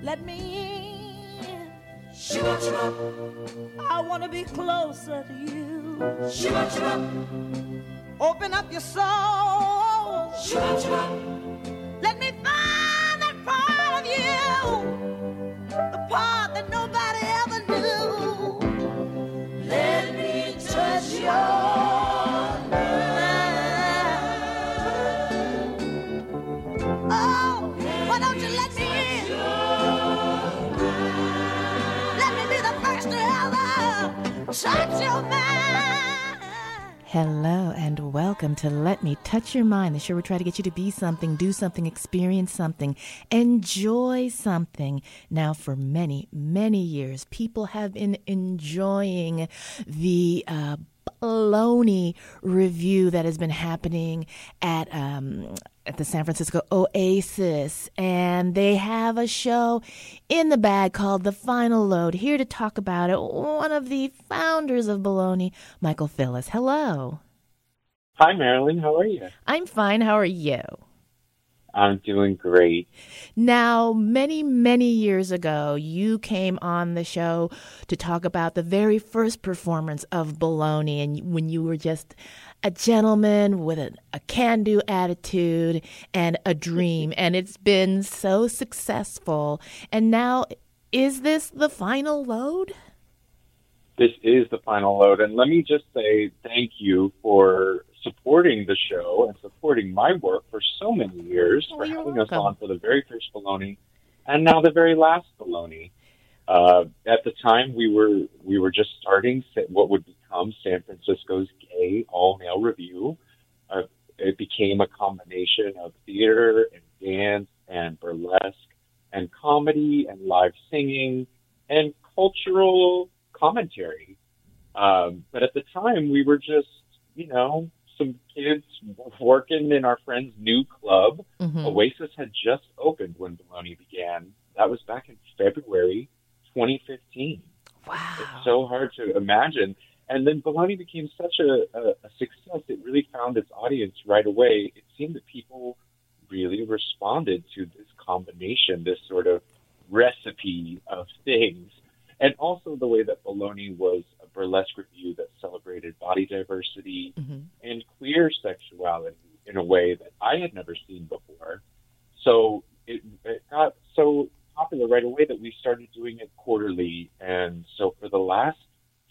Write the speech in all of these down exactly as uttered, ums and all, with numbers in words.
let me in. Shiva, Shiva. I want to be closer to you. Shiva, Shiva. Open up your soul. Shiva, Shiva. Let me find that part of you, the part that nobody ever knew. Let me touch your mind. Oh, why don't you let me in? Let me be the first to ever touch your mind. Hello and welcome to Let Me Touch Your Mind, the show where we try to get you to be something, do something, experience something, enjoy something. Now, for many, many years, people have been enjoying the uh, baloney review that has been happening at um, at the San Francisco Oasis, and they have a show in the bag called The Final Load. Here to talk about it, one of the founders of Baloney, Michael Phillips. Hello. Hi, Marilyn. How are you? I'm fine. How are you? I'm doing great. Now, many, many years ago, you came on the show to talk about the very first performance of Baloney, and when you were just a gentleman with a, a can-do attitude and a dream, and it's been so successful. And now, is this the final load? This is the final load, and let me just say thank you for supporting the show and supporting my work for so many years, oh, for having welcome. us on for the very first Baloney, and now the very last Baloney. Uh, at the time, we were we were just starting what would become San Francisco's gay all-male review. Uh, it became a combination of theater and dance and burlesque and comedy and live singing and cultural commentary. Um, but at the time, we were just, you know, some kids working in our friend's new club. Mm-hmm. Oasis had just opened when Baloney began. That was back in February twenty fifteen. Wow. It's so hard to imagine. And then Baloney became such a, a, a success. It really found its audience right away. It seemed that people really responded to this combination, this sort of recipe of things. And also the way that Baloney was a burlesque review that celebrated body diversity mm-hmm. and queer sexuality in a way that I had never seen before. So it, it got so popular right away that we started doing it quarterly. And so for the last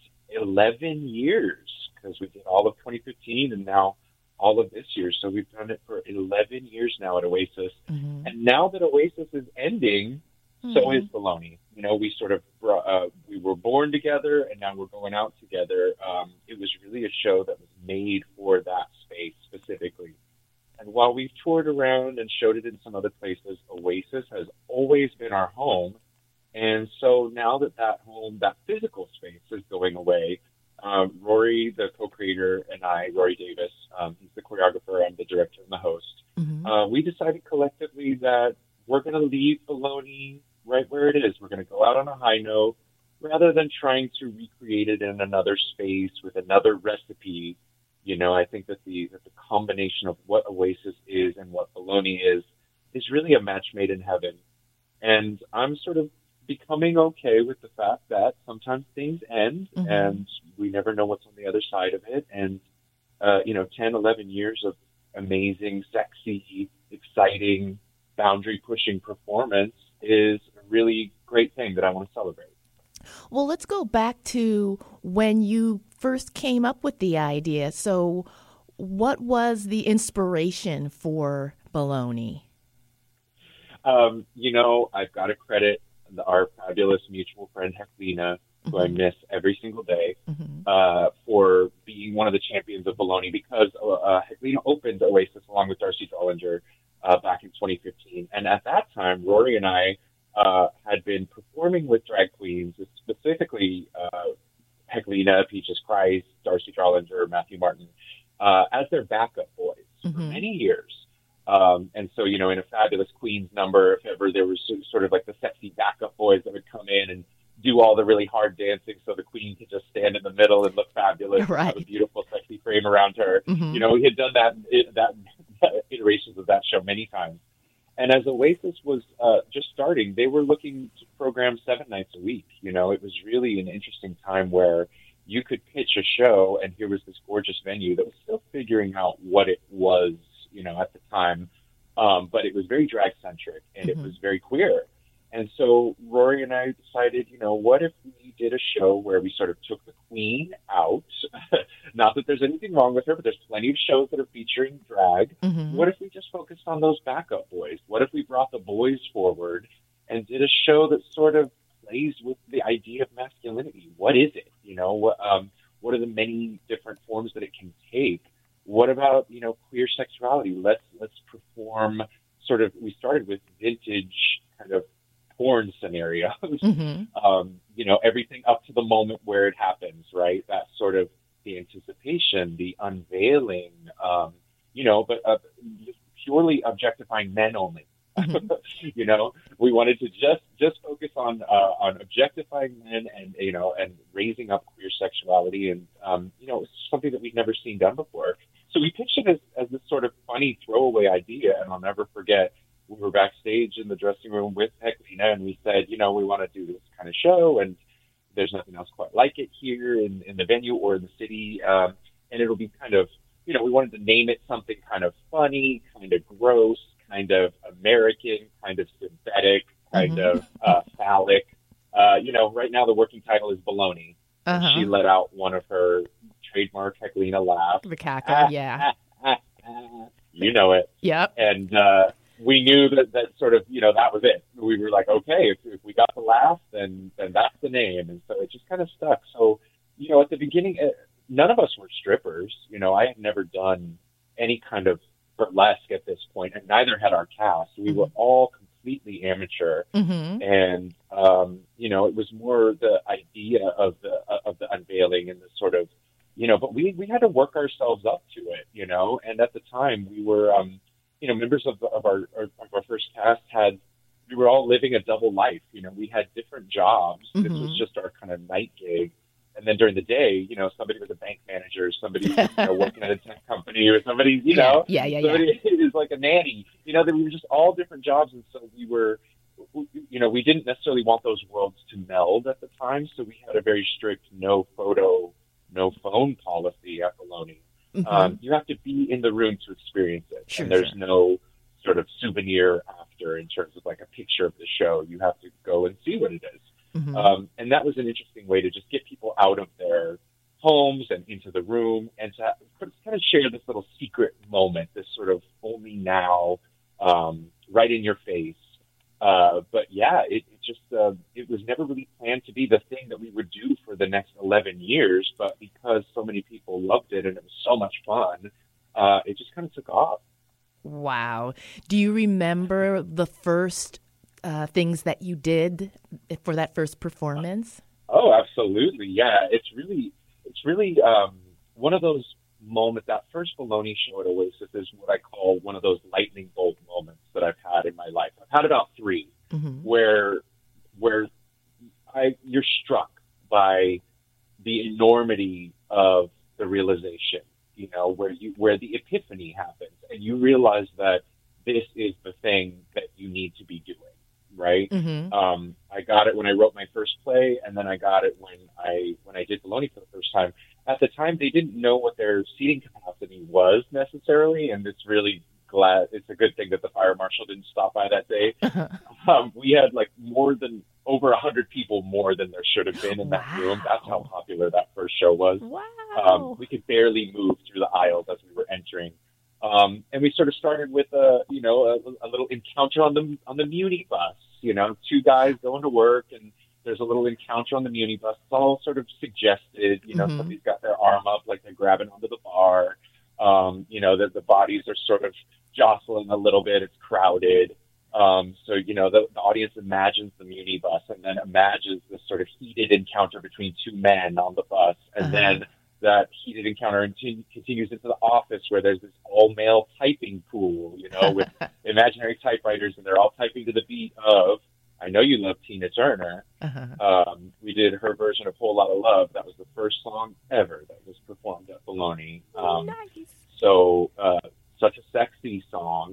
eleven years, because we did all of twenty fifteen and now all of this year. So we've done it for eleven years now at Oasis. Mm-hmm. And now that Oasis is ending, mm-hmm. so is Baloney. You know, we sort of, uh, we were born together and now we're going out together. Um, it was really a show that was made for that space specifically. And while we've toured around and showed it in some other places, Oasis has always been our home. And so now that that home, that physical space is going away, um, Rory, the co-creator, and I, Rory Davis, um, he's the choreographer, I'm the director and the host, mm-hmm. uh, we decided collectively that we're going to leave Baloney right where it is. We're going to go out on a high note rather than trying to recreate it in another space with another recipe. You know, I think that the, that the combination of what Oasis is and what Baloney is, is really a match made in heaven. And I'm sort of becoming okay with the fact that sometimes things end mm-hmm. and we never know what's on the other side of it. And, uh, you know, ten, eleven years of amazing, sexy, exciting, boundary-pushing performance is a really great thing that I want to celebrate. Well, let's go back to when you first came up with the idea. So what was the inspiration for Baloney? Um, you know, I've got to credit the, our fabulous mutual friend, Heklina, who mm-hmm. I miss every single day, mm-hmm. uh, for being one of the champions of Baloney, because uh, Heklina opened Oasis along with Darcy Dollinger uh, back in twenty fifteen. And at that time, Rory and I uh, had been performing with drag queens, specifically uh, Heklina, Peaches Christ, Darcy Dollinger, Matthew Martin, uh, as their backup boys mm-hmm. for many years. Um, and so, you know, in a Fabulous Queens number, if ever there was sort of like the sexy backup boys that would come in and do all the really hard dancing so the queen could just stand in the middle and look fabulous right. and have a beautiful, sexy frame around her. Mm-hmm. You know, we had done that, that, that iterations of that show many times. And as Oasis was uh, just starting, they were looking to program seven nights a week. You know, it was really an interesting time where you could pitch a show, and here was this gorgeous venue that was still figuring out what it was, you know, at the time. Um, but it was very drag-centric, and mm-hmm. it was very queer. And so Rory and I decided, you know, what if we did a show where we sort of took the queen out? Not that there's anything wrong with her, but there's plenty of shows that are featuring drag. Mm-hmm. What if we just focused on those backup boys? What if we brought the boys forward and did a show that sort of plays with the idea of masculinity? What is it? You know, what, um, what are the many different forms that it can take? What about, you know, queer sexuality? Let's let's perform sort of, we started with vintage kind of porn scenarios, mm-hmm. um, you know, everything up to the moment where it happens, right? That sort of the anticipation, the unveiling, um, you know, but uh, purely objectifying men only. Mm-hmm. You know, we wanted to just just focus on uh, on objectifying men and, you know, and raising up queer sexuality. And, um, you know, it's something that we've never seen done before. So we pitched it as, as this sort of funny throwaway idea. And I'll never forget, we were backstage in the dressing room with Heklina, and we said, you know, we want to do this kind of show, and there's nothing else quite like it here in, in the venue or in the city. Um, and it'll be kind of, you know, we wanted to name it something kind of funny, kind of gross, kind of American, kind of synthetic, kind mm-hmm. of uh, phallic. Uh, you know, right now the working title is Baloney. Uh-huh. She let out one of her trademark Heklina laughs. The cackle, ah, yeah. Ah, ah, ah. You know it. Yep. And uh, we knew that, that sort of, you know, that was it. We were like, okay, if, if we got the laugh, then, then that's the name. And so it just kind of stuck. So, you know, at the beginning, uh, none of us were strippers. You know, I had never done any kind of burlesque at this point, and neither had our cast. We mm-hmm. were all completely amateur. Mm-hmm. And, um, you know, it was more the idea of the, of the unveiling and the sort of, you know, but we, we had to work ourselves up to it, you know, and at the time we were, um, you know, members of, of our of our first cast had, we were all living a double life. You know, we had different jobs. Mm-hmm. This was just our kind of night gig. And then during the day, you know, somebody was a bank manager, somebody, you know, working at a tech company, or somebody, you know, yeah, yeah, somebody yeah. is like a nanny. You know, that we were just all different jobs. And so we were, you know, we didn't necessarily want those worlds to meld at the time. So we had a very strict no photo, no phone policy at Baloney. Mm-hmm. Um, you have to be in the room to experience it. Sure, and there's sure. no sort of souvenir after in terms of like a picture of the show. You have to go and see what it is. Mm-hmm. Um, and that was an interesting way to just get people out of their homes and into the room and to kind of share this little secret moment, this sort of only now, um, right in your face. Uh, but yeah, it, it just, uh, it was never really planned to be the thing that we would do for the next eleven years, but because so many people loved it and it was so much fun, uh, it just kind of took off. Wow. Do you remember the first, uh, things that you did for that first performance? Oh, absolutely. Yeah. It's really, it's really, um, one of those moments. That first Baloney show at Oasis is what I call one of those lightning bolt moments that I've had in my life. I've had about three mm-hmm. where where I you're struck by the enormity of the realization, you know, where you where the epiphany happens and you realize that this is the thing that you need to be doing, right? Mm-hmm. Um, I got it when I wrote my first play, and then I got it when I when I did Baloney for the first time. At the time, they didn't know what their seating capacity was necessarily, and it's really glad it's a good thing that the fire marshal didn't stop by that day. um, we had like more than over a hundred people more than there should have been in that wow. room. That's how popular that first show was. Wow. Um, we could barely move through the aisles as we were entering. Um, and we sort of started with a, you know, a, a little encounter on the, on the Muni bus, you know, two guys going to work, and there's a little encounter on the Muni bus. It's all sort of suggested, you know, mm-hmm. somebody's got their arm up like they're grabbing onto the bar. Um, you know, the, the bodies are sort of jostling a little bit. It's crowded. Um, so, you know, the, the audience imagines the Muni bus and then imagines this sort of heated encounter between two men on the bus. And uh-huh. then that heated encounter continu- continues into the office where there's this all-male typing pool, you know, with imaginary typewriters, and they're all typing to the beat of, I know you love Tina Turner. Uh-huh. Um, we did her version of Whole Lotta Love. That was the first song ever that was performed at Baloney. Um, nice. So, uh, such a sexy song.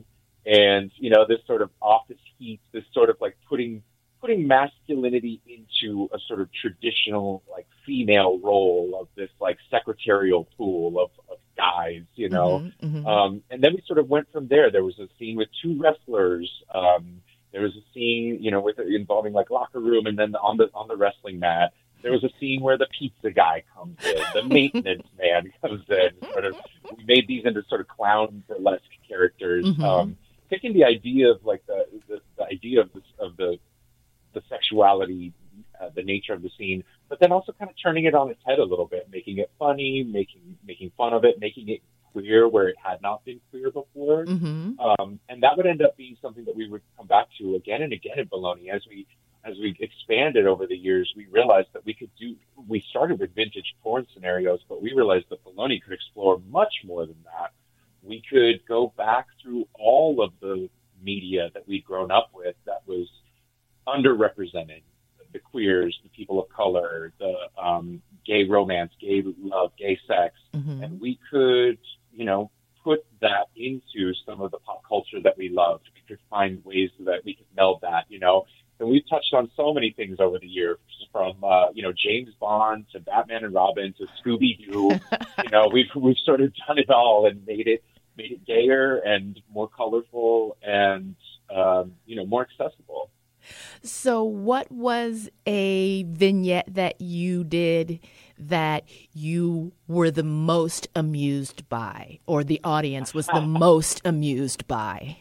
and, you know, this sort of office heat, this sort of like putting putting masculinity into a sort of traditional like female role of this like secretarial pool of, of guys, you know. Mm-hmm, mm-hmm. Um, and then we sort of went from there. There was a scene with two wrestlers. Um, there was a scene, you know, with involving like locker room, and then on the on the wrestling mat, there was a scene where the pizza guy comes in, the maintenance man comes in. Sort of, we made these into sort of clown burlesque characters, Mm-hmm. um, taking the idea of like the the, the idea of this, of the the sexuality, uh, the nature of the scene, but then also kind of turning it on its head a little bit, making it funny, making making fun of it, making it queer where it had not been queer before. Mm-hmm. Um, and that would end up being something that we would come back to again and again in Bologna. As we as we expanded over the years, we realized that we could do, we started with vintage porn scenarios, but we realized that Bologna could explore much more than that. We could go back through all of the media that we'd grown up with that was underrepresented, the queers, the people of color, the um, gay romance, gay love, gay sex. Mm-hmm. And we could, you know, put that into some of the pop culture that we loved. We could find ways that we could meld that, you know. And we've touched on so many things over the years, from, uh, you know, James Bond to Batman and Robin to Scooby-Doo. You know, we've, we've sort of done it all and made it, made it gayer and more colorful and, um, you know, more accessible. So what was a vignette that you did that you were the most amused by, or the audience was the most amused by?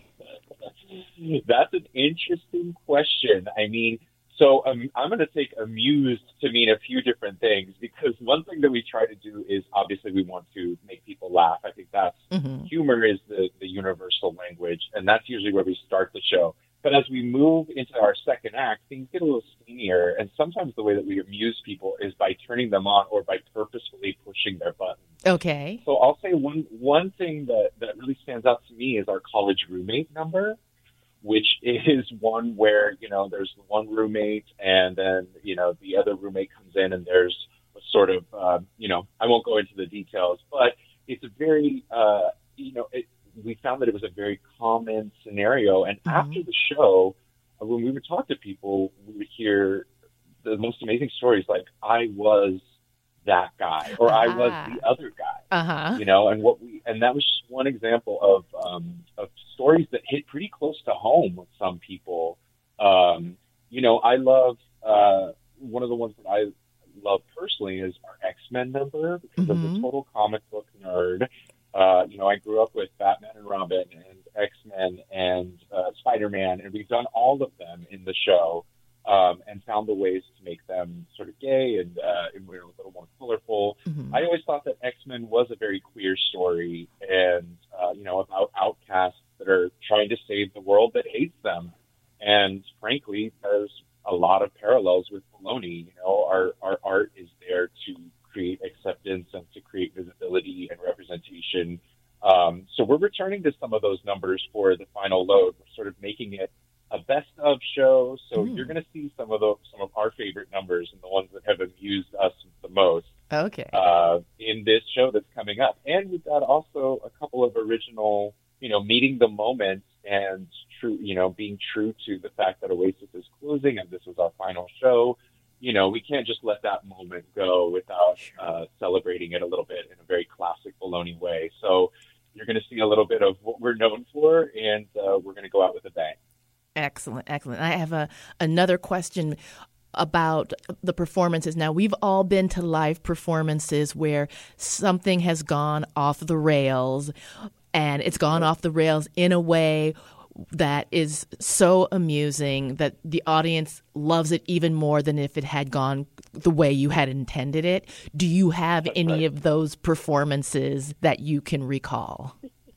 That's an interesting question. I mean, so um, I'm going to take amused to mean a few different things, because one thing that we try to do is obviously we want to make people laugh. I think that's Mm-hmm. humor is the, the universal language, and that's usually where we start the show. But as we move into our second act, things get a little steamier, and sometimes the way that we amuse people is by turning them on or by purposefully pushing their buttons. Okay. So I'll say one one thing that, that really stands out to me is our college roommate number, which is one where, you know, there's one roommate and then, you know, the other roommate comes in and there's a sort of, uh, you know, I won't go into the details, but it's a very, uh, you know, it, we found that it was a very common scenario. And Mm-hmm. after the show, uh, when we would talk to people, we would hear the most amazing stories like, I was that guy, or I was Ah. the other guy, Uh-huh. you know, and what we, and that was just one example of, um, of stories that hit pretty close to home with some people. Um, you know, I love, uh, one of the ones that I love personally is our X-Men number, because Mhm. as a total comic book nerd, uh, you know, I grew up with Batman and Robin and X-Men and uh, Spider-Man, and we've done all of them in the show, um, and found the ways to make them sort of gay and, uh, and we're a little more colorful. Mhm. I always thought that X-Men was a very queer story, and, uh, you know, about outcasts that are trying to save the world that hates them. And frankly, there's a lot of parallels with Bologna. You know, our, our art is there to create acceptance and to create visibility and representation. Um, so we're returning to some of those numbers for the final load. We're sort of making it a best of show. So Mm. you're going to see some of the, some of our favorite numbers and the ones that have amused us the most Okay. uh, in this show that's coming up. And we've got also a couple of original, you know, meeting the moment and true, you know, being true to the fact that Oasis is closing and this is our final show. You know, we can't just let that moment go without uh, celebrating it a little bit in a very classic Bologna way. So you're going to see a little bit of what we're known for, and uh, we're going to go out with a bang. Excellent, excellent. I have a another question about the performances. Now, we've all been to live performances where something has gone off the rails, and it's gone off the rails in a way that is so amusing that the audience loves it even more than if it had gone the way you had intended it. Do you have That's any right. of those performances that you can recall?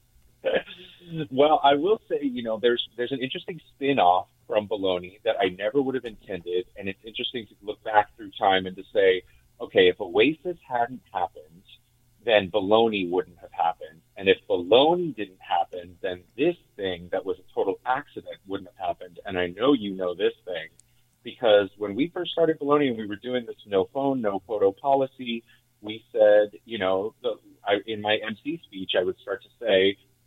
Well, I will say, you know, there's there's an interesting spin-off from Bologna that I never would have intended, and it's interesting to look back through time and to say, okay, if Oasis hadn't happened, then Bologna wouldn't have happened. And if Bologna didn't happen, then this thing that was a total accident wouldn't have happened. And I know you know this thing, because when we first started Bologna and we were doing this no phone, no photo policy, we said, you know, the, I, in my M C speech, I would start to say,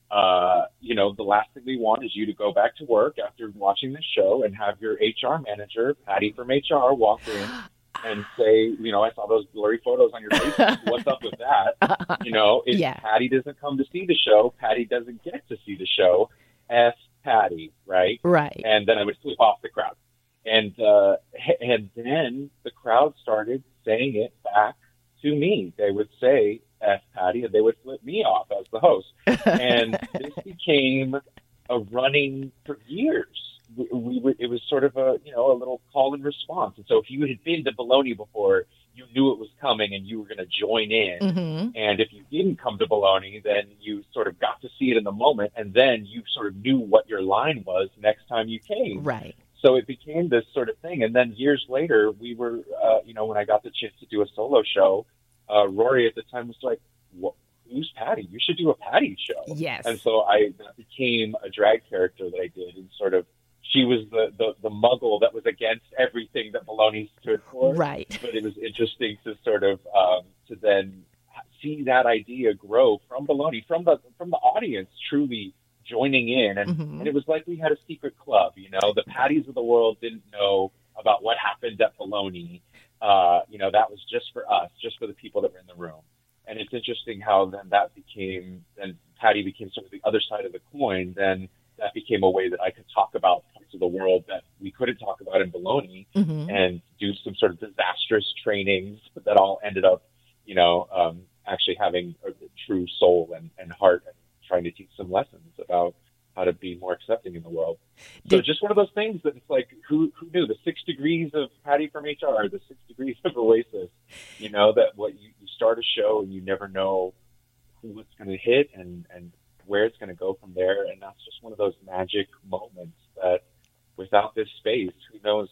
uh, you know, the last thing we want is you to go back to work after watching the show and have your H R manager, Patty from H R, walk in and say, you know, I saw those blurry photos on your face. What's up with that? You know, if yeah. Patty doesn't come to see the show, Patty doesn't get to see the show. F Patty, right? Right. And then I would flip off the crowd. And uh, and then the crowd started saying it back to me. They would say, F Patty, and they would flip me off as the host. And this became a running for years. We, we would, it was sort of a, you know, a little call and response. And so if you had been to Bologna before, you knew it was coming and you were going to join in. Mm-hmm. And if you didn't come to Bologna, then you sort of got to see it in the moment. And then you sort of knew what your line was next time you came. Right. So it became this sort of thing. And then years later, we were, uh, you know, when I got the chance to do a solo show, uh, Rory at the time was like, what? Who's Patty? You should do a Patty show. Yes. And so I that became a drag character that I did, and sort of she was the, the, the muggle that was against everything that Bologna stood for. Right. But it was interesting to sort of um, to then see that idea grow from Bologna, from the from the audience truly joining in, and, mm-hmm. and it was like we had a secret club. You know, the Patties of the world didn't know about what happened at Bologna. Uh, you know, that was just for us, just for the people that were in the room. And it's interesting how then that became, then Patty became sort of the other side of the coin. Then that became a way that I could talk about parts of the world that we couldn't talk about in Bologna, mm-hmm. and do some sort of disastrous trainings that all ended up, you know, um, actually having a true soul and, and heart, and trying to teach some lessons about how to be more accepting in the world. So Did, just one of those things that it's like, who who knew? The six degrees of Patty from H R, the six degrees of Oasis, you know, that what you, you start a show and you never know who it's going to hit and, and where it's going to go from there. And that's just one of those magic moments that without this space, who knows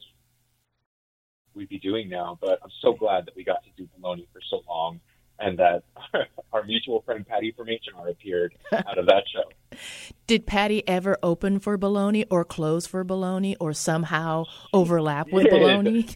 we'd be doing now. But I'm so glad that we got to do Bologna for so long, and that our mutual friend Patty from H R appeared out of that show. Did Patty ever open for Bologna or close for Bologna or somehow overlap with did. Bologna?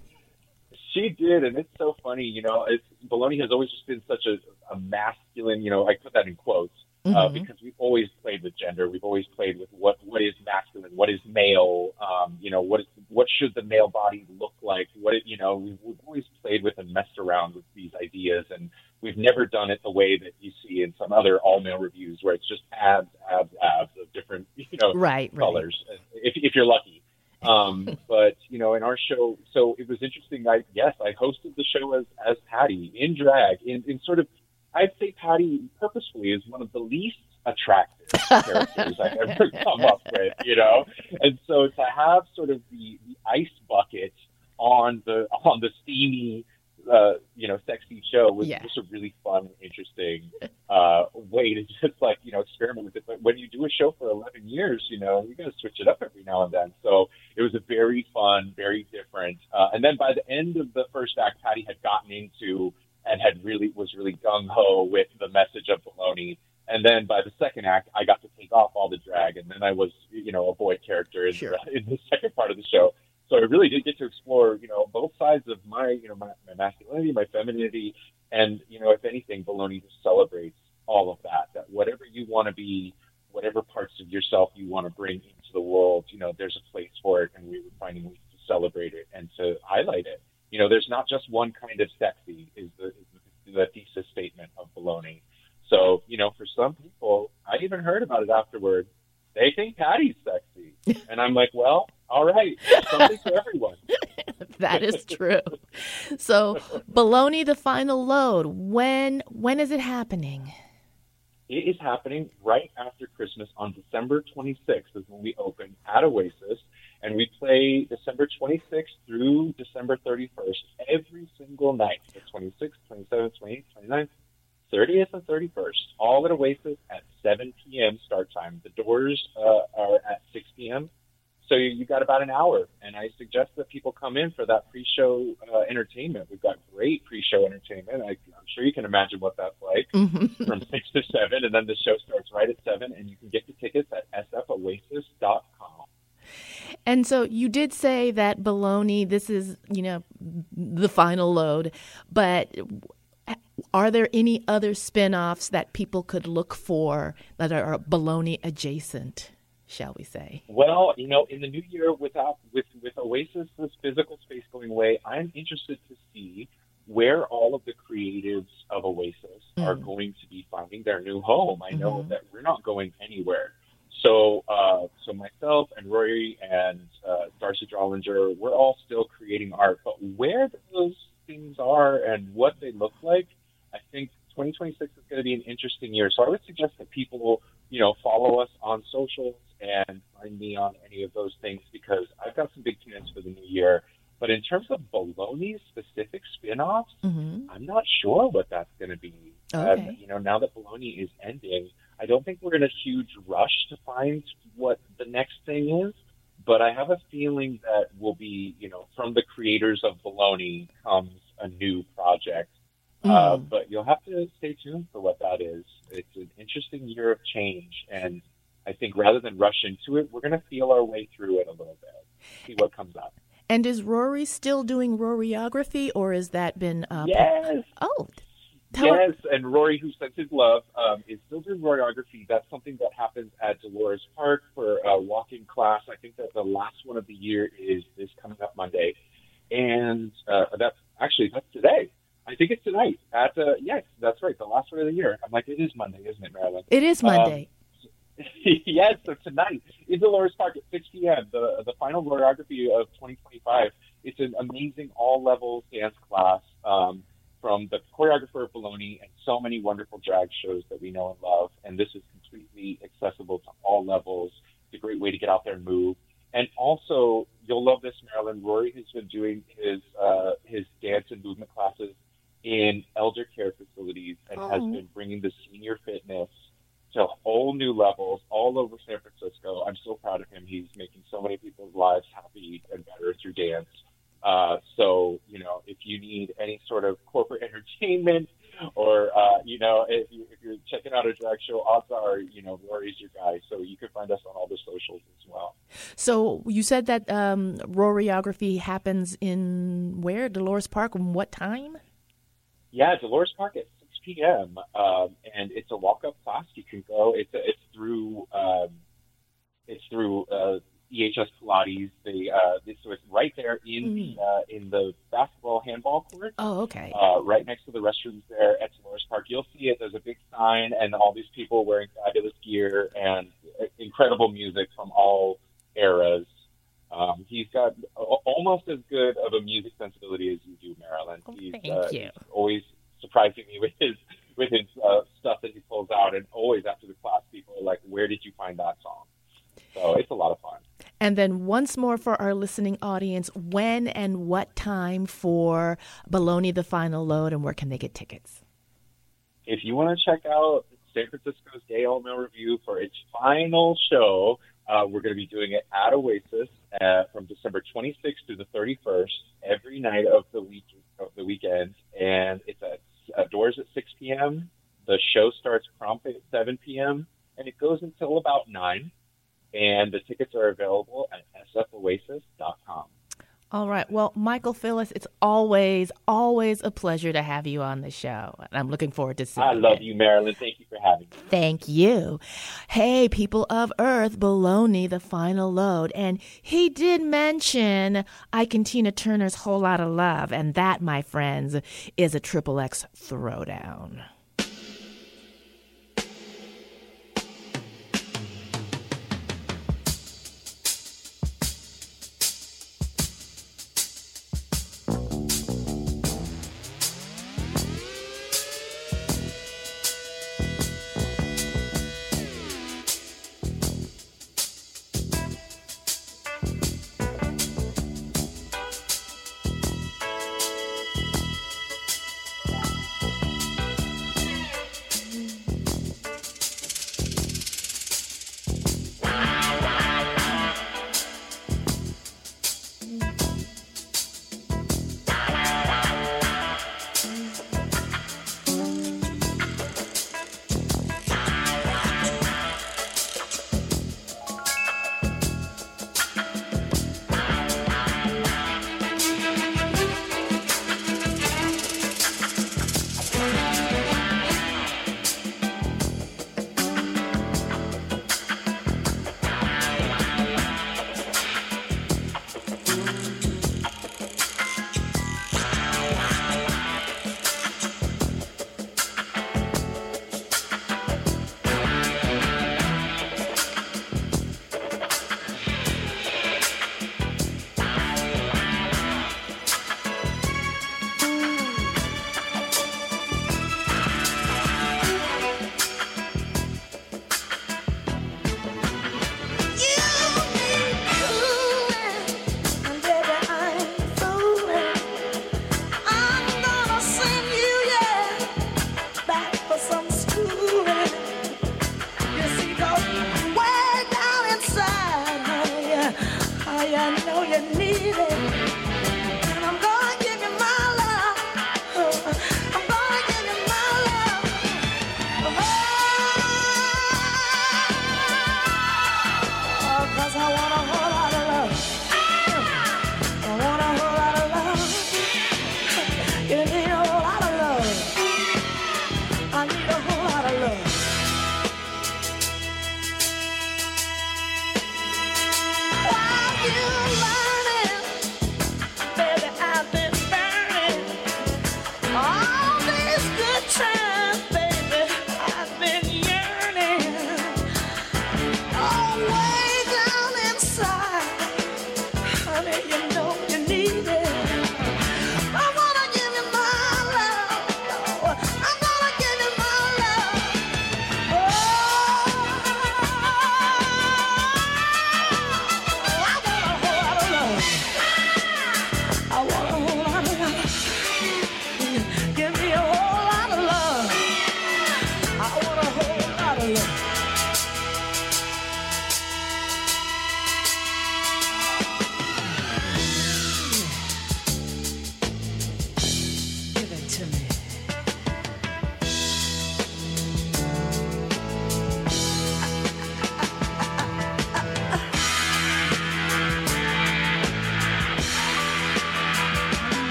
She did, and it's so funny. You know, it's, Bologna has always just been such a, a masculine, you know, I put that in quotes, mm-hmm. uh, because we've always played with gender. We've always played with what, what is masculine, what is male, um, you know, what is what should the male body look like? What, you know, we've, we've always played with and messed around with these ideas, and we've never done it the way that you see in some other all-male reviews where it's just abs, abs, abs of different, you know, right, colors, right. if, if you're lucky. Um, but, you know, in our show, so it was interesting. I, yes, I hosted the show as, as Patty in drag, in, in sort of, I'd say Patty purposefully is one of the least attractive characters I've ever come up with, you know? And so to have sort of the, the ice bucket on the, on the steamy, uh, you know, sexy show was yeah. just a really fun, interesting uh, way to just like, you know, experiment with it. But when you do a show for eleven years, you know, you got to switch it up every now and then. So it was a very fun, very different. Uh, and then by the end of the first act, Patty had gotten into and had really was really gung ho with the message of Bologna. And then by the second act, I got to take off all the drag, and then I was, you know, a boy character in, sure. the, in the second part of the show. So I really did get to explore, you know, both sides of my, you know, my, my masculinity, my femininity, and, you know, if anything, Bologna just celebrates all of that, that whatever you want to be, whatever parts of yourself you want to bring into the world, you know, there's a place for it, and we were finding ways to celebrate it and to highlight it. You know, there's not just one kind of sexy is the, is the thesis statement of Bologna. So, you know, for some people, I even heard about it afterward. They think Patty's sexy. And I'm like, well, all right, there's something for everyone. That is true. So, Bologna, the final load, when when is it happening? It is happening right after Christmas on December twenty-sixth is when we open at Oasis. And we play December twenty-sixth through December thirty-first every single night. The twenty-sixth, twenty-seventh, twenty-eighth, twenty-ninth, thirtieth, and thirty-first, all at Oasis at seven p.m. start time. The doors uh, are at six p.m., so you, you got about an hour. And I suggest that people come in for that pre-show uh, entertainment. We've got great pre-show entertainment. I, I'm sure you can imagine what that's like mm-hmm. from six to seven, and then the show starts right at seven, and you can get the tickets at s f oasis dot com. And so you did say that Bologna, this is, you know, the final load, but Are there any other spin-offs that people could look for that are Bologna adjacent, shall we say? Well, you know, in the new year, without with with Oasis' physical space going away, I'm interested to see where all of the creatives of Oasis mm. are going to be finding their new home. I know mm-hmm. that we're not going anywhere. So, uh, so myself and Rory and uh, Darcy Drollinger, we're all still creating art, but where those things are and what they look like, I think twenty twenty-six is going to be an interesting year. So I would suggest that people, you know, follow us on socials and find me on any of those things, because I've got some big plans for the new year. But in terms of Bologna's specific spin-offs, mm-hmm. I'm not sure what that's going to be. Okay. Um, you know, now that Bologna is ending, I don't think we're in a huge rush to find what the next thing is. But I have a feeling that we'll be, you know, from the creators of Bologna comes a new project. Mm. Uh, but you'll have to stay tuned for what that is. It's an interesting year of change. And I think rather than rush into it, we're going to feel our way through it a little bit, see what comes up. And is Rory still doing Roryography, or has that been... Uh, yes. Oh, Yes, and Rory, who sends his love, um, is still doing Roryography. That's something that happens at Dolores Park for a walk-in class. I think that the last one of the year is, is coming up Monday. And uh, that's actually, that's today. I think it's tonight. At uh, Yes, that's right, the last one of the year. I'm like, it is Monday, isn't it, Marilyn? It is Monday. Um, yes, so tonight in Dolores Park at six p.m., the, the final Roryography of twenty twenty-five. It's an amazing all-levels dance class. Um from the choreographer of Bologna and so many wonderful drag shows that we know and love. And this is completely accessible to all levels. It's a great way to get out there and move. And also, you'll love this, Marilyn. Rory has been doing his uh, his dance and movement classes in elder care facilities and oh. has been bringing the senior fitness to whole new levels all over San Francisco. I'm so proud of him. He's making so many people's lives happy and better through dance. Uh, so, you know, if you need any sort of corporate entertainment or, uh, you know, if, you, if you're checking out a drag show, odds are, you know, Rory's your guy. So you can find us on all the socials as well. So you said that um, Roryography happens in where? Dolores Park? And what time? Yeah, Dolores Park at six p.m. Um, and it's a walk-up class. You can go. It's, it's through, um, it's through, uh, E H S Pilates. They, uh, so it's right there in mm. the uh, in the basketball handball court. Oh, okay. Uh, right next to the restrooms there at Dolores Park. You'll see it. There's a big sign and all these people wearing fabulous gear and incredible music from all eras. Um, he's got almost as good of a music sensibility as you do, Marilyn. Oh, he's, thank uh, you. He's always surprising me with his with his uh, stuff that he pulls out, and always after the class, people are like, "Where did you find that song?" So it's a lot of fun. And then once more for our listening audience, when and what time for Bologna the Final Load, and where can they get tickets? If you want to check out San Francisco's Gay All Male Revue for its final show, uh, we're going to be doing it at Oasis uh, from December twenty-sixth to the thirty-first, every night of the week of the weekend, and it's at uh, doors at six p.m. The show starts prompt at seven p.m. and it goes until about nine. And the tickets are available at s f oasis dot com. All right. Well, Michael Phillips, it's always, always a pleasure to have you on the show. And I'm looking forward to seeing you. I love it. you, Marilyn. Thank you for having me. Thank you. Hey, people of Earth, Bologna, the Final Load. And he did mention Ike and Tina Turner's Whole Lotta Love. And that, my friends, is a Triple X throwdown.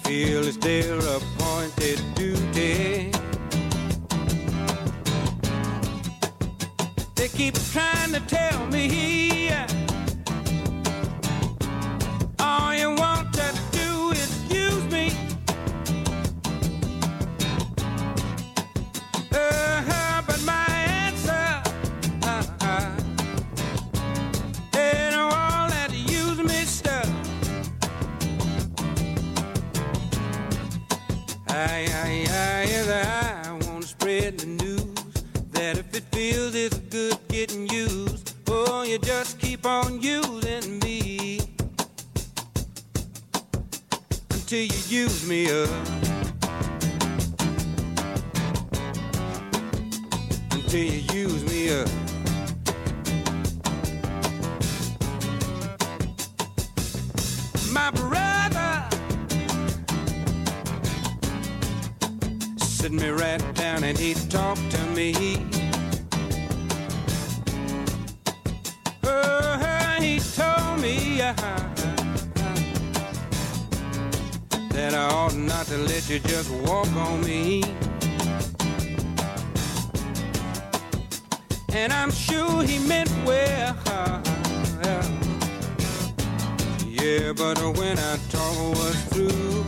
feel it's their appointed duty. They keep trying to tell me all you want to do is use me. Uh-huh, but my answer uh-uh, ain't all that use me stuff. I, I, I, I want to spread the news that if it feels it's good getting used, oh, you just keep on using me until you use me up, until you use me up. My brother sit me right down and he talked to me. Oh, he told me uh, that I ought not to let you just walk on me. And I'm sure he meant well. Yeah, but when I talk was through,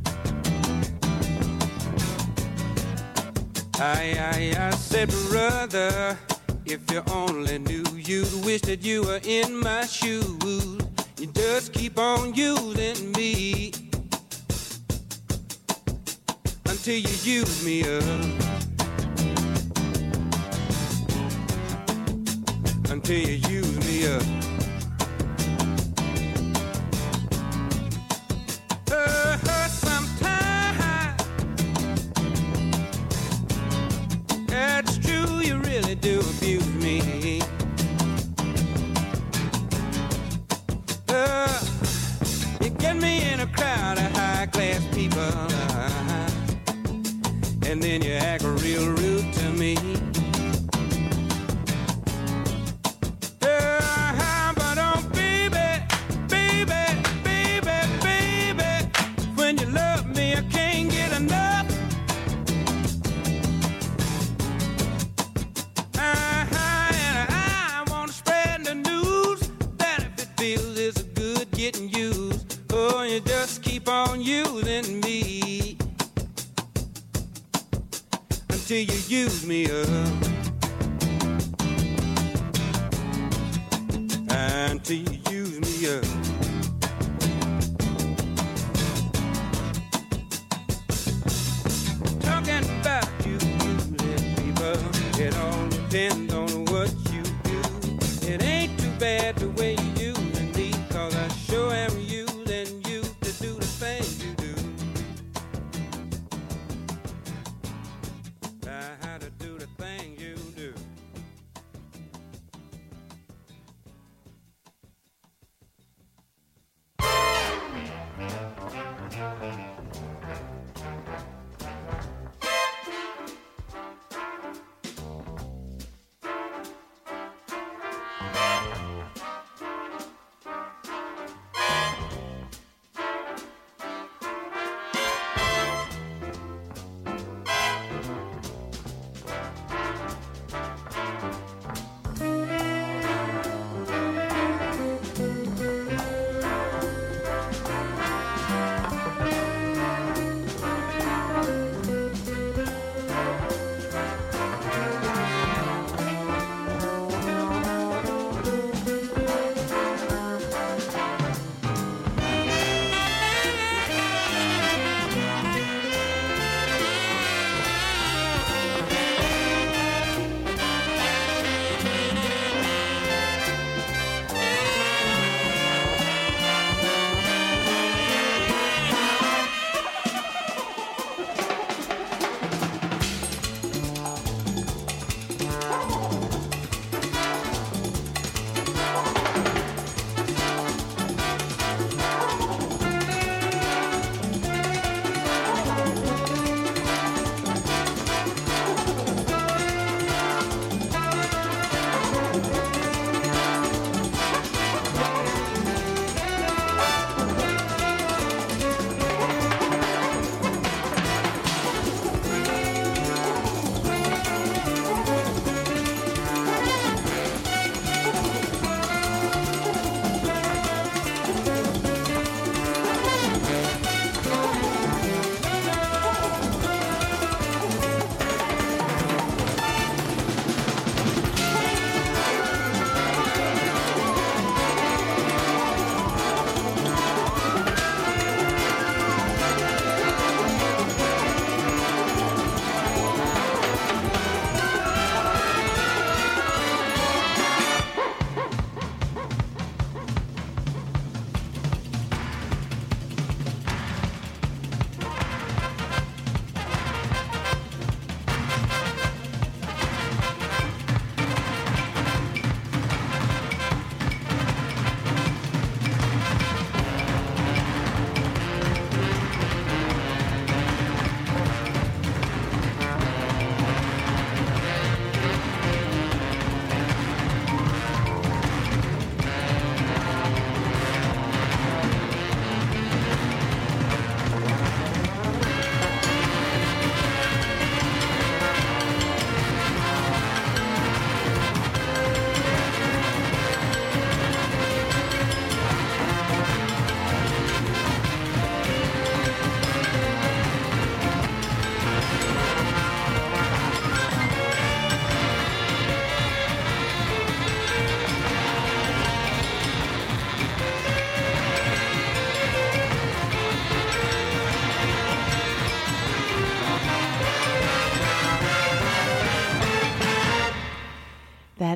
I, I, I said, brother, if you only knew, you'd wish that you were in my shoes. You just keep on using me until you use me up, until you use me up. Uh, sometimes that's true, you really do abuse me. Uh, you get me in a crowd of high-class people, uh, and then you act real rude to me. Uh, but oh, baby, baby, baby, baby, when you love me, I can't get enough. Uh-huh, and I want to spread the news that if it feels it's good getting used, oh, you just keep on using me until you use me up, until you use me up. Talking about you using people, it all depends on what you do. It ain't too bad the way you using me, 'cause I sure am using you to do the things you do. I had to do the thing you do.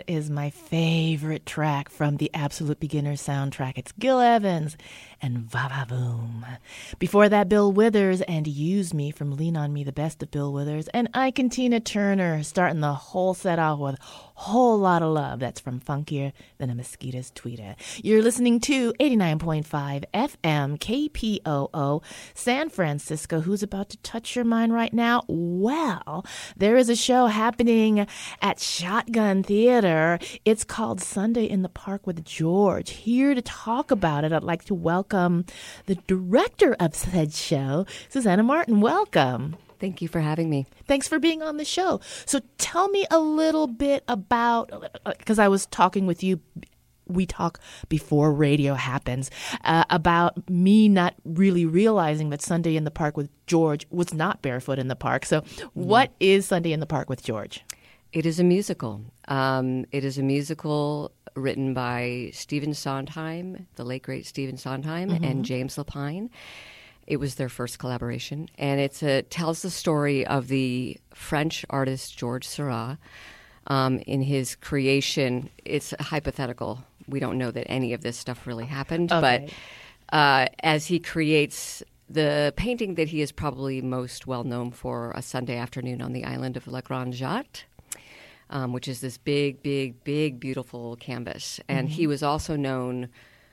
is my favorite track from the Absolute Beginner soundtrack. It's Gil Evans and Va Va Boom. Before that, Bill Withers and Use Me from Lean On Me, the best of Bill Withers. And Ike and Tina Turner starting the whole set off with Whole Lot of Love. That's from Funkier Than a Mosquito's Tweeter. You're listening to eighty-nine point five F M K P O O San Francisco. Who's about to touch your mind right now? Well, there is a show happening at Shotgun Theater. It's called Sunday in the Park with George. Here to talk about it, I'd like to welcome the director of said show, Susanna Martin. Welcome. Thank you for having me. Thanks for being on the show. So tell me a little bit about, because I was talking with you, we talk before radio happens, uh, about me not really realizing that Sunday in the Park with George was not Barefoot in the Park. So what is Sunday in the Park with George? It is a musical. Um, it is a musical written by Stephen Sondheim, the late, great Stephen Sondheim, mm-hmm. and James Lapine. It was their first collaboration, and it's a, it tells the story of the French artist Georges Seurat. Um, in his creation, it's hypothetical. We don't know that any of this stuff really happened, okay. but uh, as he creates the painting that he is probably most well known for, A Sunday Afternoon on the Island of La Grande Jatte, um, which is this big, big, big, beautiful canvas. And mm-hmm. he was also known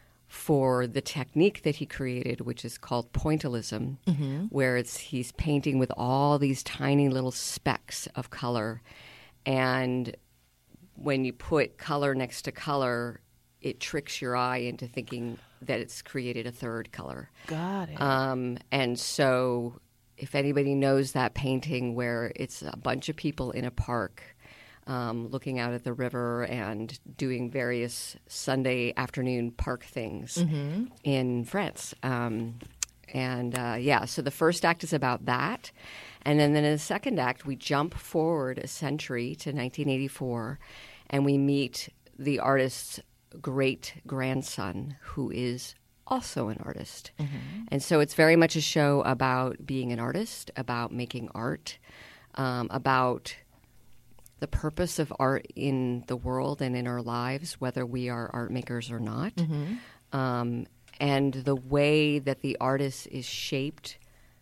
for the technique that he created, which is called pointillism, mm-hmm. where it's he's painting with all these tiny little specks of color. And when you put color next to color, it tricks your eye into thinking that it's created a third color. Got it. Um, and so if anybody knows that painting where it's a bunch of people in a park Um, looking out at the river and doing various Sunday afternoon park things mm-hmm. in France. Um, and uh, yeah, so the first act is about that. And then, then in the second act, we jump forward a century to nineteen eighty-four, and we meet the artist's great-grandson, who is also an artist. Mm-hmm. And so it's very much a show about being an artist, about making art, um, about the purpose of art in the world and in our lives, whether we are art makers or not, mm-hmm. um, and the way that the artist is shaped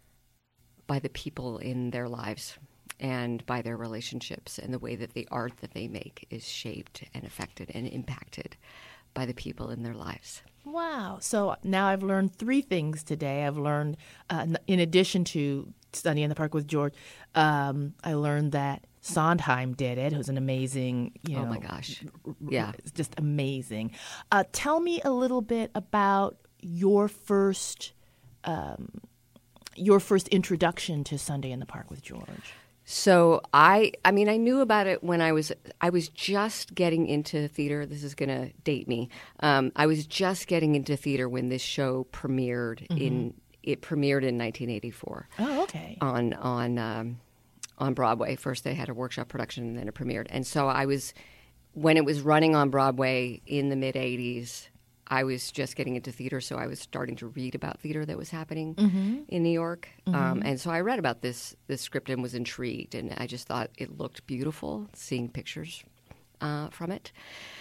by the people in their lives and by their relationships, and the way that the art that they make is shaped and affected and impacted by the people in their lives. Wow. So now I've learned three things today. I've learned, uh, in addition to Sunday in the Park with George, um, I learned that Sondheim did it. It was an amazing, you know. Oh, my gosh. Yeah. It's just amazing. Uh, tell me a little bit about your first um, your first introduction to Sunday in the Park with George. So I, I mean, I knew about it when I was, I was just getting into theater. This is going to date me. Um, I was just getting into theater when this show premiered mm-hmm. in, it premiered in nineteen eighty-four. Oh, okay. On, on, um, on Broadway. First they had a workshop production and then it premiered. And so I was, when it was running on Broadway in the mid-eighties, I was just getting into theater, so I was starting to read about theater that was happening mm-hmm. in New York. Mm-hmm. Um, and so I read about this this script and was intrigued, and I just thought it looked beautiful, seeing pictures uh, from it.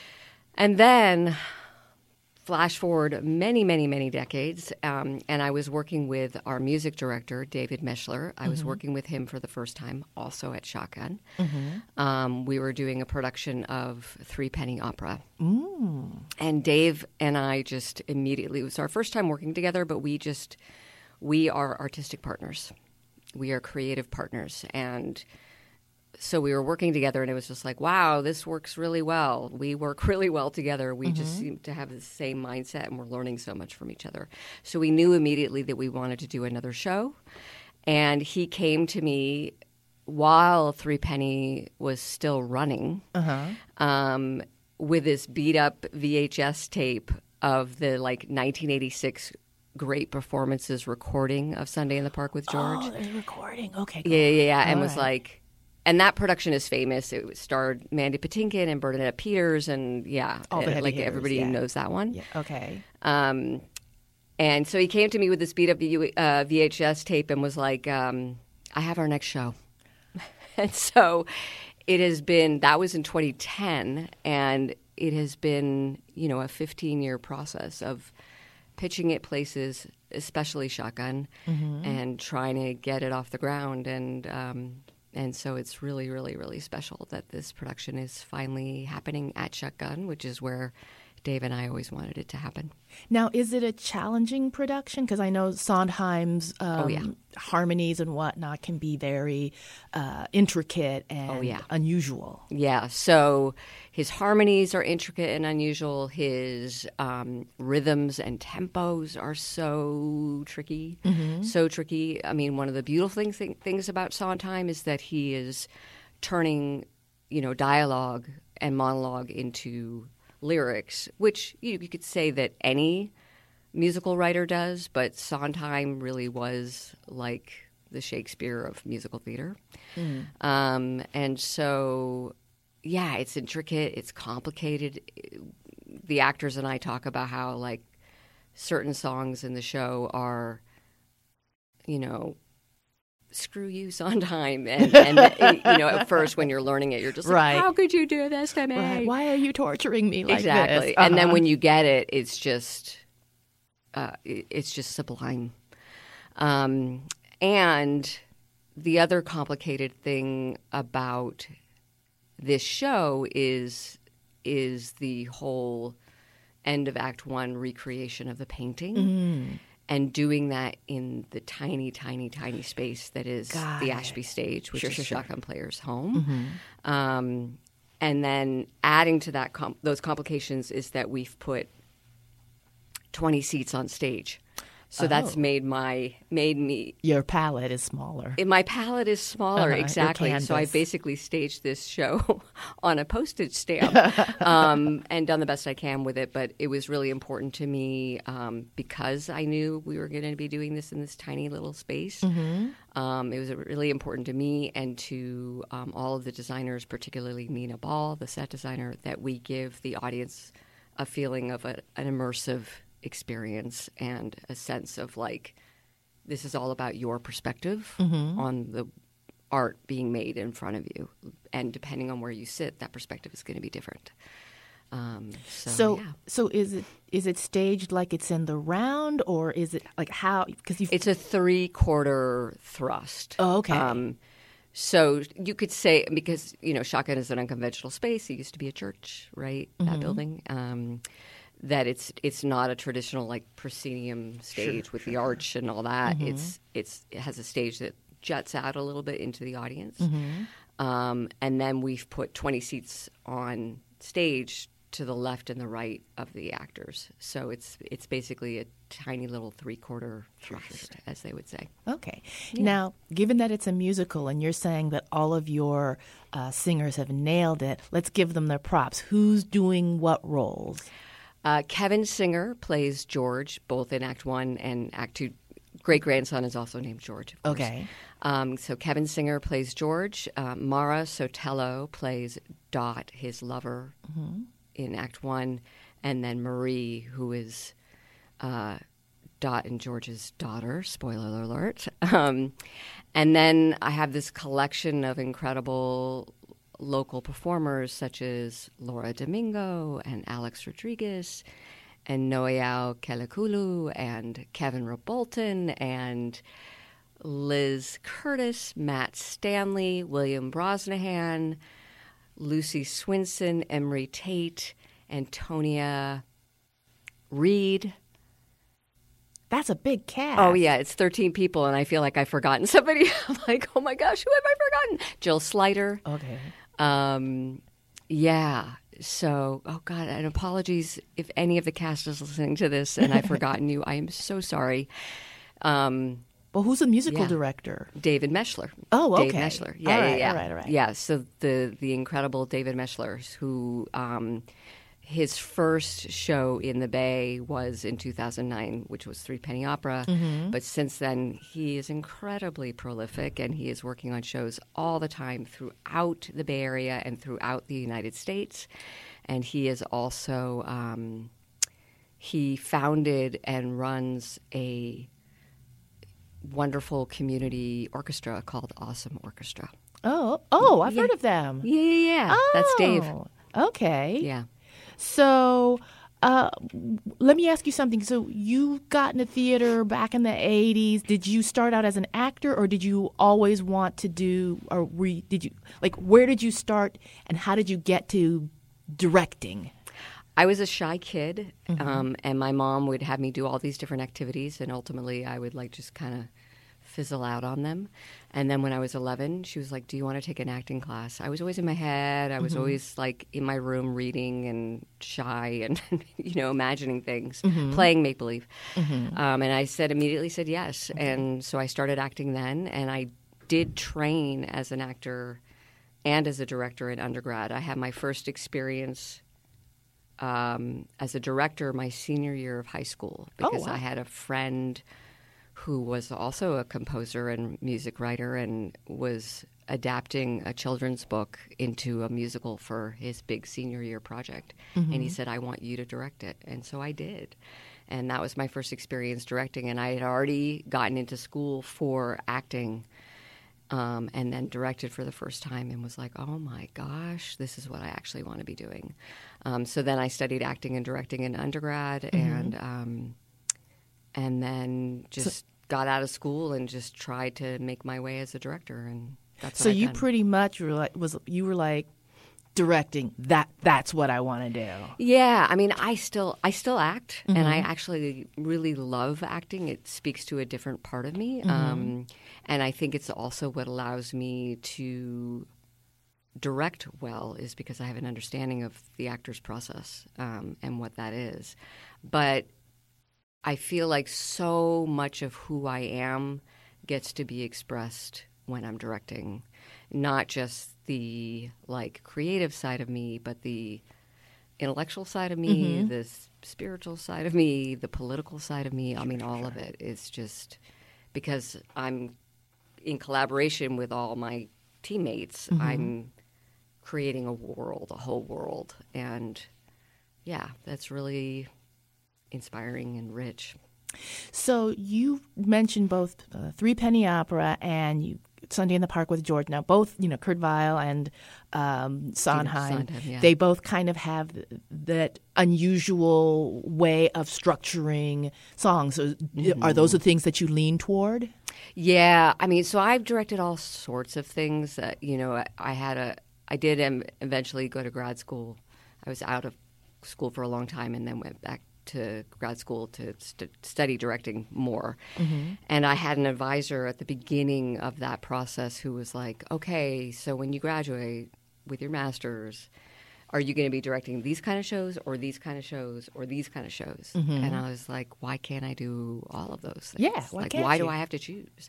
And then flash forward many, many, many decades, um, and I was working with our music director, David Meschler. I mm-hmm. was working with him for the first time, also at Shotgun. Mm-hmm. Um, we were doing a production of Three Penny Opera. Mm. And Dave and I just immediately, it was our first time working together, but we just, we are artistic partners. We are creative partners. And so we were working together, and it was just like, wow, this works really well. We work really well together. We mm-hmm. just seem to have the same mindset, and we're learning so much from each other. So we knew immediately that we wanted to do another show. And he came to me while Three Penny was still running uh-huh. um, with this beat-up V H S tape of the, like, nineteen eighty-six great performances recording of Sunday in the Park with George. Oh, there's a recording. Okay, cool. Yeah, yeah, yeah. And All was right. like... And that production is famous. It starred Mandy Patinkin and Bernadette Peters, and yeah, all the heavy like hitters, everybody yeah. knows that one. Yeah. Okay. Um, and so he came to me with this beat up uh, V H S tape and was like, um, "I have our next show," and so it has been, that was in twenty ten, and it has been, you know, a fifteen-year process of pitching it places, especially Shotgun, mm-hmm. and trying to get it off the ground. And um, and so it's really, really, really special that this production is finally happening at Shotgun, which is where Dave and I always wanted it to happen. Now, is it a challenging production? Because I know Sondheim's um, oh, yeah. harmonies and whatnot can be very uh, intricate and oh, yeah. unusual. Yeah, so his harmonies are intricate and unusual. His um, rhythms and tempos are so tricky, mm-hmm. so tricky. I mean, one of the beautiful things, things about Sondheim is that he is turning, you know, dialogue and monologue into lyrics, which you, you could say that any musical writer does, but Sondheim really was like the Shakespeare of musical theater. Mm. Um, and so, yeah, it's intricate, it's complicated. The actors and I talk about how, like, certain songs in the show are, you know, screw you, Sondheim. And, and you know, at first when you're learning it, you're just like, right. how could you do this to me? Right. Why are you torturing me like exactly. this? Uh-huh. And then when you get it, it's just, uh, it's just sublime. Um, and the other complicated thing about this show is is the whole end of Act One recreation of the painting. Mm. And doing that in the tiny, tiny, tiny space that is Got the it. Ashby stage, which sure, is sure, Shotgun sure. Players' home. Mm-hmm. Um, and then adding to that com- those complications is that we've put twenty seats on stage. So oh. that's made my made me your palette is smaller. It, my palette is smaller, uh-huh, exactly. So I basically staged this show on a postage stamp um, and done the best I can with it. But it was really important to me um, because I knew we were going to be doing this in this tiny little space. Mm-hmm. Um, it was really important to me and to um, all of the designers, particularly Nina Ball, the set designer, that we give the audience a feeling of a, an immersive experience and a sense of, like, this is all about your perspective mm-hmm. on the art being made in front of you, and depending on where you sit, that perspective is going to be different. Um, so, so, yeah. so is it is it staged like it's in the round, or is it like how? Because it's a three quarter thrust. Oh, okay. Um, so you could say, because you know, Shotgun is an unconventional space. It used to be a church, right? Mm-hmm. That building. Um, that it's it's not a traditional, like, proscenium stage sure, with sure, the arch sure. and all that. Mm-hmm. It's it's it has a stage that juts out a little bit into the audience, mm-hmm. um, and then we've put twenty seats on stage to the left and the right of the actors. So it's it's basically a tiny little three quarter thrust, sure, sure. as they would say. Okay. Yeah. Now, given that it's a musical, and you're saying that all of your uh, singers have nailed it, let's give them their props. Who's doing what roles? Uh, Kevin Singer plays George, both in Act One and Act Two. Great-grandson is also named George, of course. Okay. Um, so Kevin Singer plays George. Uh, Mara Sotelo plays Dot, his lover, mm-hmm. in Act One. And then Marie, who is uh, Dot and George's daughter. Spoiler alert. Um, and then I have this collection of incredible local performers such as Laura Domingo and Alex Rodriguez and Noeau Kelekulu and Kevin Rebolton and Liz Curtis, Matt Stanley, William Brosnahan, Lucy Swinson, Emery Tate, Antonia Reed. That's a big cast. Oh, yeah. It's thirteen people, and I feel like I've forgotten somebody. I'm like, oh, my gosh, who have I forgotten? Jill Slider. Okay. Um, yeah. So, oh, God, and apologies if any of the cast is listening to this and I've forgotten you. I am so sorry. Um, well, who's the musical yeah. director? David Meshler. Oh, okay. Dave Meshler. Yeah, all right, yeah, yeah. All right, all right. Yeah, so the, the incredible David Meshler, who... Um, his first show in the Bay was in two thousand nine, which was Three Penny Opera. Mm-hmm. But since then, he is incredibly prolific, and he is working on shows all the time throughout the Bay Area and throughout the United States. And he is also, um, he founded and runs a wonderful community orchestra called Awesome Orchestra. Oh, oh, I've Yeah. heard of them. Yeah, yeah, yeah. Oh, That's Dave. Okay. Yeah. So, uh, let me ask you something. So, you got into theater back in the eighties. Did you start out as an actor, or did you always want to do, or were you, did you, like, where did you start, and how did you get to directing? I was a shy kid, Mm-hmm. um, and my mom would have me do all these different activities, and ultimately I would, like, just kind of fizzle out on them. And then when I was eleven, she was like, do you want to take an acting class? I was always in my head. I was Mm-hmm. always, like, in my room reading and shy and, you know, imagining things, Mm-hmm. playing make-believe. Um, and I said, immediately said yes. And so I started acting then, and I did train as an actor and as a director in undergrad. I had my first experience um, as a director my senior year of high school because wow. I had a friend who was also a composer and music writer and was adapting a children's book into a musical for his big senior year project. And he said, I want you to direct it. And so I did. And that was my first experience directing. And I had already gotten into school for acting um, and then directed for the first time and was like, oh my gosh, this is what I actually want to be doing. Um, so then I studied acting and directing in undergrad and um, and then just got out of school and just tried to make my way as a director. And that's what So I've you done. pretty much were like, was you were like directing. That that's what I want to do. Yeah, I mean, I still I still act, and Mm-hmm. I actually really love acting. It speaks to a different part of me, Mm-hmm. um, and I think it's also what allows me to direct well is because I have an understanding of the actor's process um, and what that is. But I feel like so much of who I am gets to be expressed when I'm directing, not just the like creative side of me, but the intellectual side of me, Mm-hmm. the s- spiritual side of me, the political side of me. I mean, all of it is just because I'm in collaboration with all my teammates. Mm-hmm. I'm creating a world, a whole world, and yeah, that's really inspiring and rich. So you mentioned both uh, Three Penny Opera and you, Sunday in the Park with George. Now, both, you know, Kurt Weill and um, Sondheim, Sondheim, yeah. they both kind of have th- that unusual way of structuring songs. So Mm-hmm. are those the things that you lean toward? Yeah, I mean, so I've directed all sorts of things. Uh, you know, I, I had a, I did um, eventually go to grad school. I was out of school for a long time and then went back to grad school to st- study directing more. Mm-hmm. And I had an advisor at the beginning of that process who was like, okay, so when you graduate with your master's, are you going to be directing these kind of shows or these kind of shows or these kind of shows? And I was like, why can't I do all of those things? Yeah, why like, can't why you? do I have to choose?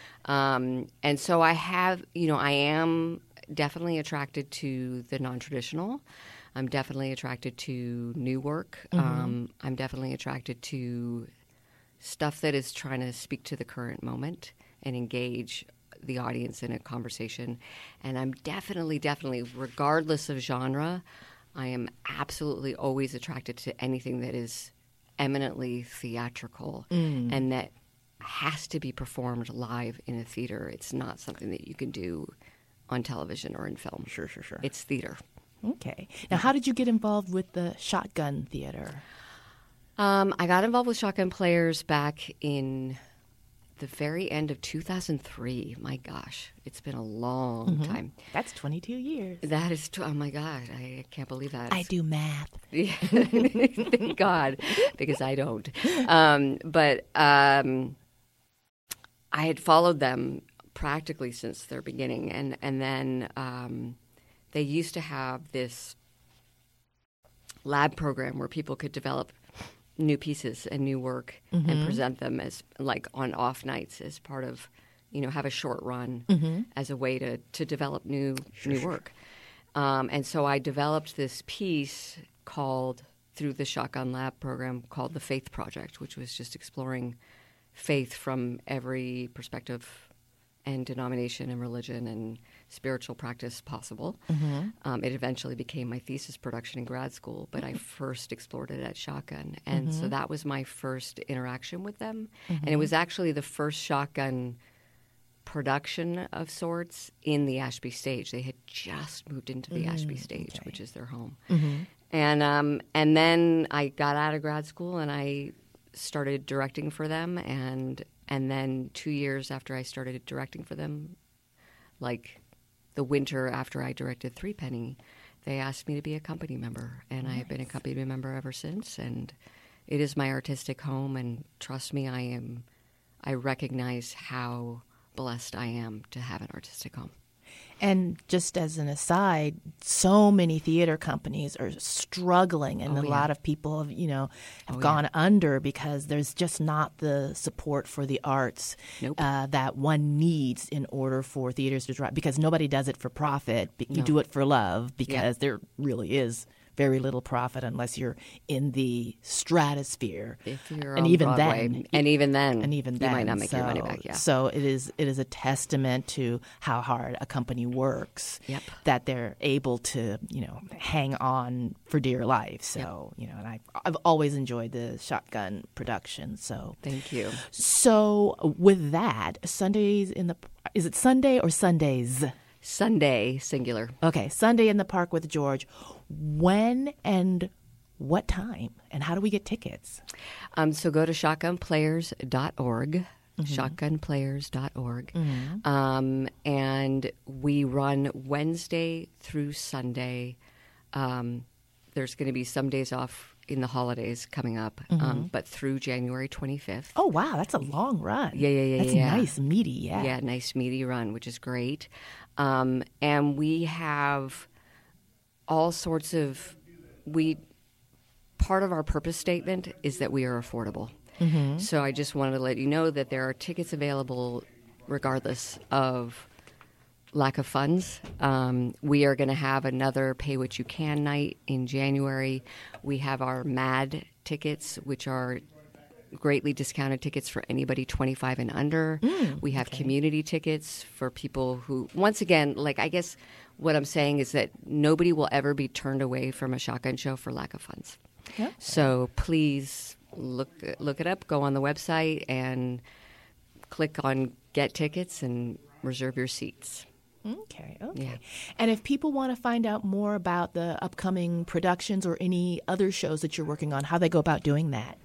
Um, and so I have, you know, I am definitely attracted to the non-traditional. I'm definitely attracted to new work. Um, I'm definitely attracted to stuff that is trying to speak to the current moment and engage the audience in a conversation. And I'm definitely, definitely, regardless of genre, I am absolutely always attracted to anything that is eminently theatrical and that has to be performed live in a theater. It's not something that you can do on television or in film. Sure, sure, sure. It's theater. Okay. Now, how did you get involved with the Shotgun Theater? Um, I got involved with Shotgun Players back in the very end of two thousand three. My gosh, it's been a long time. That's twenty-two years. That is, t- oh my God, I can't believe that. I do math. Yeah. Thank God, because I don't. Um, but um, I had followed them practically since their beginning, and and then um, they used to have this lab program where people could develop new pieces and new work and present them as like on off nights as part of, you know, have a short run as a way to to develop new new work. Um, and so I developed this piece called, through the Shotgun Lab program, called The Faith Project, which was just exploring faith from every perspective and denomination and religion and spiritual practice possible. Mm-hmm. Um, it eventually became my thesis production in grad school, but I first explored it at Shotgun. And Mm-hmm. so that was my first interaction with them. Mm-hmm. And it was actually the first Shotgun production of sorts in the Ashby stage. They had just moved into the Ashby stage, okay. which is their home. Mm-hmm. And um, and then I got out of grad school and I started directing for them. And and then two years after I started directing for them, like the winter after I directed Three Penny, they asked me to be a company member. And nice. I have been a company member ever since. And it is my artistic home. And trust me, I am. I recognize how blessed I am to have an artistic home. And just as an aside, so many theater companies are struggling, and Oh, a yeah. lot of people have, you know, have Oh, gone yeah. under because there's just not the support for the arts Nope. uh, that one needs in order for theaters to drive. Because nobody does it for profit. But you No. do it for love, because there really is very little profit unless you're in the stratosphere. If you're and on even Broadway, then, and even then, and even then, you might not make so, your money back. Yeah. So it is. It is a testament to how hard a company works. Yep. That they're able to, you know, hang on for dear life. So you know, and I, I've always enjoyed the Shotgun production. So Thank you. so with that, Sundays in the is it Sunday or Sundays? Sunday, singular. Okay, Sunday in the Park with George. When and what time? And how do we get tickets? Um, so go to shotgun players dot org, shotgun players dot org. Um, and we run Wednesday through Sunday. Um, there's going to be some days off in the holidays coming up, um, but through January twenty-fifth. Oh, wow, that's a long run. Yeah, yeah, yeah, That's yeah. nice, meaty, yeah. Yeah, nice meaty run, which is great. Um, and we have all sorts of we part of our purpose statement is that we are affordable. Mm-hmm. So I just wanted to let you know that there are tickets available regardless of lack of funds. Um, we are going to have another Pay What You Can night in January. We have our MAD tickets, which are greatly discounted tickets for anybody twenty-five and under. Mm, we have okay. community tickets for people who, once again, like I guess what I'm saying is that nobody will ever be turned away from a Shotgun show for lack of funds. Yeah. So please look look it up, go on the website and click on Get Tickets and reserve your seats. Okay, okay. Yeah. And if people want to find out more about the upcoming productions or any other shows that you're working on, how they go about doing that?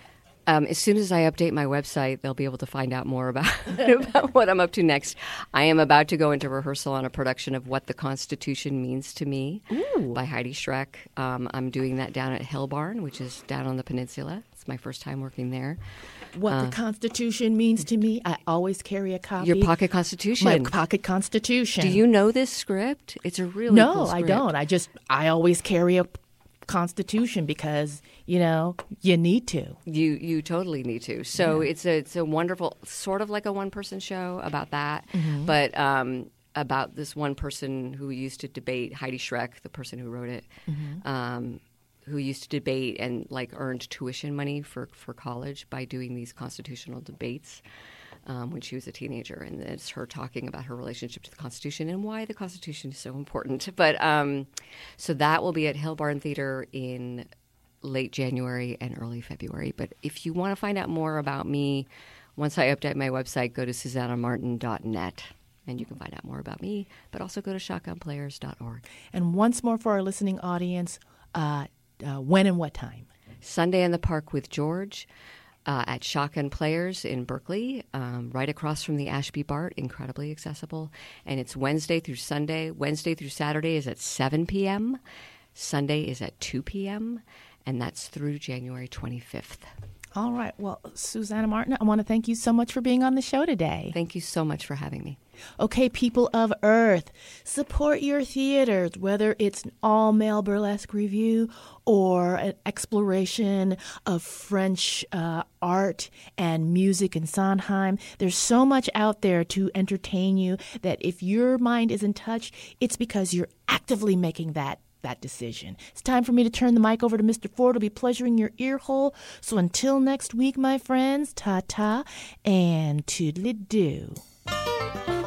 Um, as soon as I update my website, they'll be able to find out more about, about what I'm up to next. I am about to go into rehearsal on a production of What the Constitution Means to Me Ooh. by Heidi Schreck. Um, I'm doing that down at Hill Barn, which is down on the peninsula. It's my first time working there. What the Constitution means to me, I always carry a copy. Your pocket Constitution. My pocket Constitution. Do you know this script? It's a really No, cool I script. don't. I just, I always carry a Constitution because, you know, you need to. You you totally need to. So it's a it's a wonderful, sort of like a one person show about that, Mm-hmm. but um, about this one person who used to debate, Heidi Schreck, the person who wrote it, Mm-hmm. um, who used to debate and like earned tuition money for for college by doing these constitutional debates. Um, when she was a teenager, and it's her talking about her relationship to the Constitution and why the Constitution is so important. But um, so that will be at Hill Barn Theater in late January and early February. But if you want to find out more about me, once I update my website, go to susanna martin dot net, and you can find out more about me. But also go to shotgun players dot org. And once more for our listening audience, uh, uh, when and what time? Sunday in the Park with George. Uh, at Shotgun Players in Berkeley, um, right across from the Ashby BART, incredibly accessible. And it's Wednesday through Sunday. Wednesday through Saturday is at seven p.m. Sunday is at two p.m. And that's through January twenty-fifth. All right. Well, Susanna Martin, I want to thank you so much for being on the show today. Thank you so much for having me. Okay, people of Earth, support your theaters, whether it's an all-male burlesque review or an exploration of French uh, art and music in Sondheim. There's so much out there to entertain you that if your mind isn't touched, it's because you're actively making that that decision. It's time for me to turn the mic over to Mister Ford. It'll be pleasuring your ear hole. So until next week, my friends, ta-ta and toodly-doo.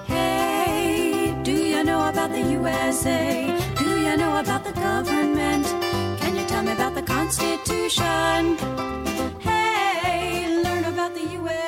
the U S A? Do you know about the government? Can you tell me about the Constitution? Hey, learn about the U S A.